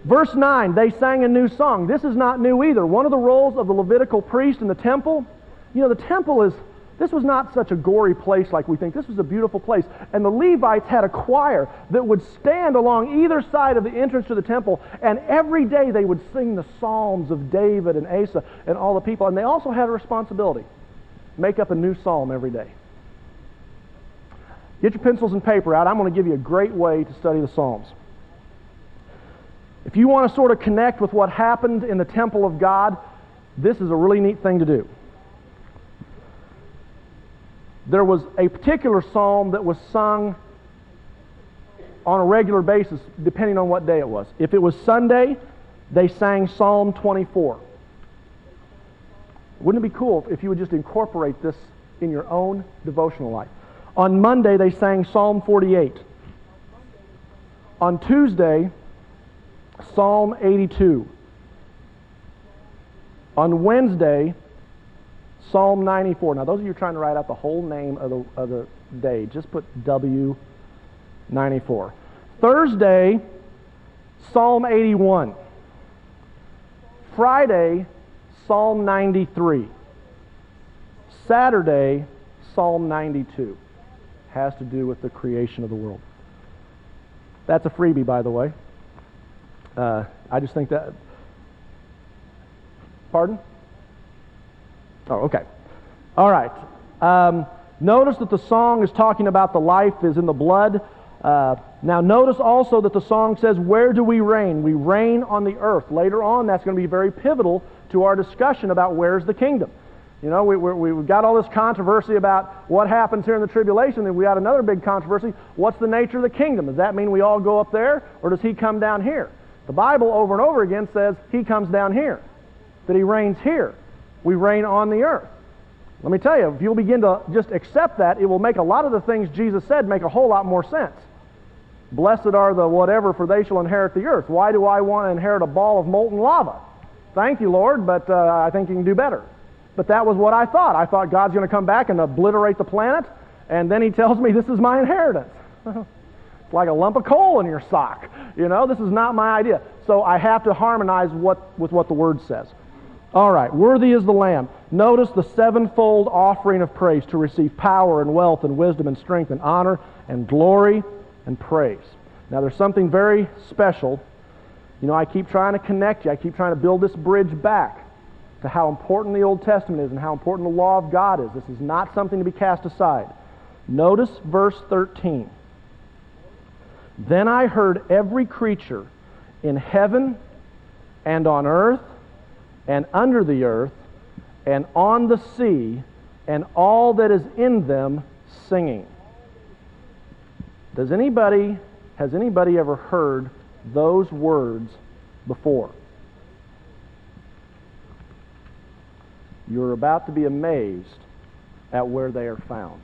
Verse 9, they sang a new song. This is not new either. One of the roles of the Levitical priest in the temple, the temple this was not such a gory place like we think. This was a beautiful place. And the Levites had a choir that would stand along either side of the entrance to the temple, and every day they would sing the Psalms of David and Asa and all the people. And they also had a responsibility. Make up a new psalm every day. Get your pencils and paper out. I'm going to give you a great way to study the Psalms. If you want to sort of connect with what happened in the temple of God, this is a really neat thing to do. There was a particular psalm that was sung on a regular basis, depending on what day it was. If it was Sunday, they sang Psalm 24. Wouldn't it be cool if you would just incorporate this in your own devotional life? On Monday, they sang Psalm 48. On Tuesday, Psalm 82. On Wednesday, Psalm 94. Now, those of you trying to write out the whole name of the day, just put W94. Thursday, Psalm 81. Friday, Psalm 93. Saturday, Psalm 92. Has to do with the creation of the world. That's a freebie, by the way. I just think that... Pardon? Oh, okay. All right. Notice that the song is talking about the life is in the blood. Now notice also that the song says, where do we reign? We reign on the earth. Later on, that's going to be very pivotal to our discussion about where's the kingdom. We've got all this controversy about what happens here in the tribulation, and we got another big controversy. What's the nature of the kingdom? Does that mean we all go up there, or does he come down here? The Bible over and over again says he comes down here, that he reigns here. We reign on the earth. Let me tell you, if you'll begin to just accept that, it will make a lot of the things Jesus said make a whole lot more sense. Blessed are the whatever, for they shall inherit the earth. Why do I want to inherit a ball of molten lava? Thank you, Lord, but I think you can do better. But that was what I thought. I thought God's going to come back and obliterate the planet, and then he tells me this is my inheritance. It's like a lump of coal in your sock. This is not my idea. So I have to harmonize with what the Word says. All right, worthy is the Lamb. Notice the sevenfold offering of praise to receive power and wealth and wisdom and strength and honor and glory and praise. Now there's something very special. I keep trying to connect you. I keep trying to build this bridge back to how important the Old Testament is and how important the law of God is. This is not something to be cast aside. Notice verse 13. Then I heard every creature in heaven and on earth and under the earth and on the sea and all that is in them singing. Has anybody ever heard those words before? You're about to be amazed at where they are found.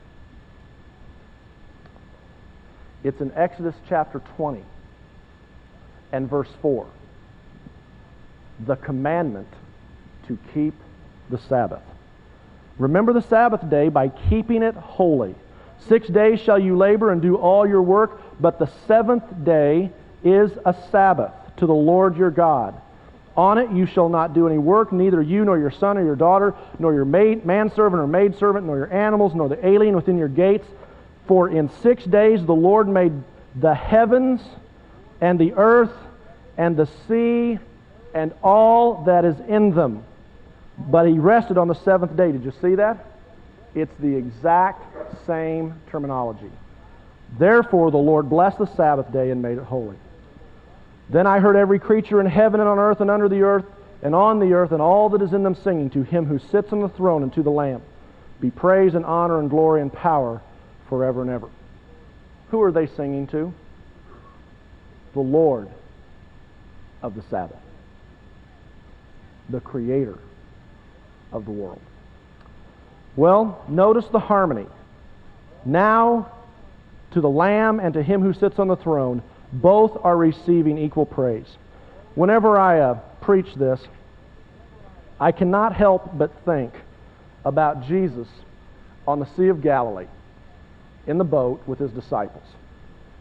It's in Exodus chapter 20 and verse 4. The commandment to keep the Sabbath. Remember the Sabbath day by keeping it holy. 6 days shall you labor and do all your work, but the seventh day is a Sabbath to the Lord your God. On it you shall not do any work, neither you nor your son or your daughter, nor your manservant or maidservant, nor your animals, nor the alien within your gates. For in 6 days the Lord made the heavens and the earth and the sea and all that is in them. But he rested on the seventh day. Did you see that? It's the exact same terminology. Therefore the Lord blessed the Sabbath day and made it holy. Then I heard every creature in heaven and on earth and under the earth and on the earth and all that is in them singing to him who sits on the throne and to the Lamb be praise and honor and glory and power forever and ever. Who are they singing to? The Lord of the Sabbath. The Creator of the world. Well, notice the harmony. Now, to the Lamb and to him who sits on the throne, both are receiving equal praise. Whenever I preach this, I cannot help but think about Jesus on the Sea of Galilee in the boat with his disciples.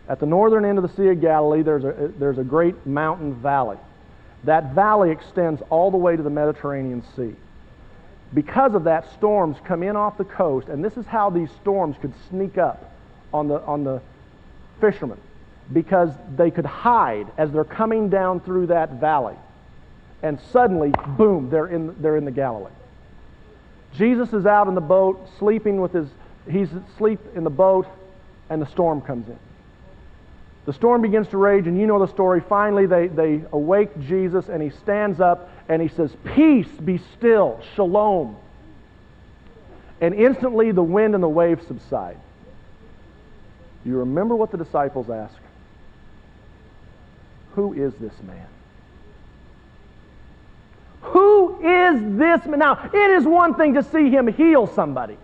At the northern end of the Sea of Galilee, there's a great mountain valley. That valley extends all the way to the Mediterranean Sea. Because of that, storms come in off the coast, and this is how these storms could sneak up on the fishermen, because they could hide as they're coming down through that valley. And suddenly, boom, they're in the Galilee. Jesus is out in the boat, he's asleep in the boat, and the storm comes in. The storm begins to rage, and you know the story. Finally, they awake Jesus, and he stands up, and he says, "Peace, be still, shalom." And instantly, the wind and the waves subside. You remember what the disciples ask? Who is this man? Who is this man? Now, it is one thing to see him heal somebody.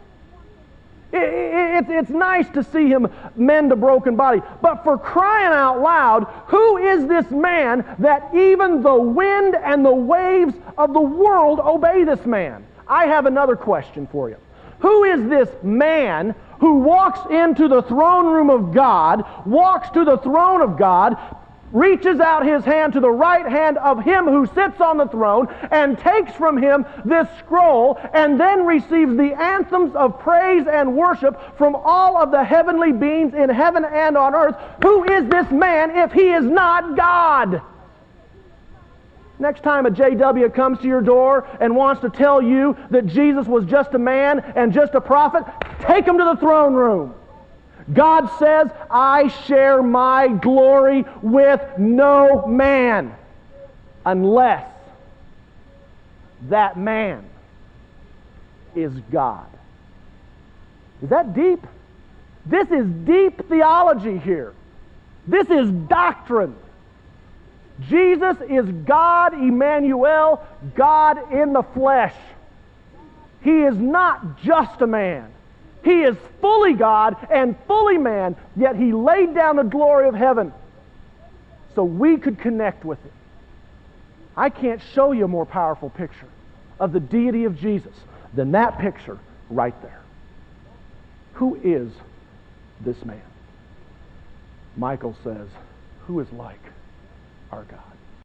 It's nice to see him mend a broken body. But for crying out loud, who is this man that even the wind and the waves of the world obey this man? I have another question for you. Who is this man who walks into the throne room of God, walks to the throne of God, reaches out his hand to the right hand of him who sits on the throne, and takes from him this scroll, and then receives the anthems of praise and worship from all of the heavenly beings in heaven and on earth? Who is this man if he is not God? Next time a JW comes to your door and wants to tell you that Jesus was just a man and just a prophet, take him to the throne room. God says, "I share my glory with no man unless that man is God." Is that deep? This is deep theology here. This is doctrine. Jesus is God Emmanuel, God in the flesh. He is not just a man. He is fully God and fully man, yet He laid down the glory of heaven so we could connect with Him. I can't show you a more powerful picture of the deity of Jesus than that picture right there. Who is this man? Michael says, who is like our God?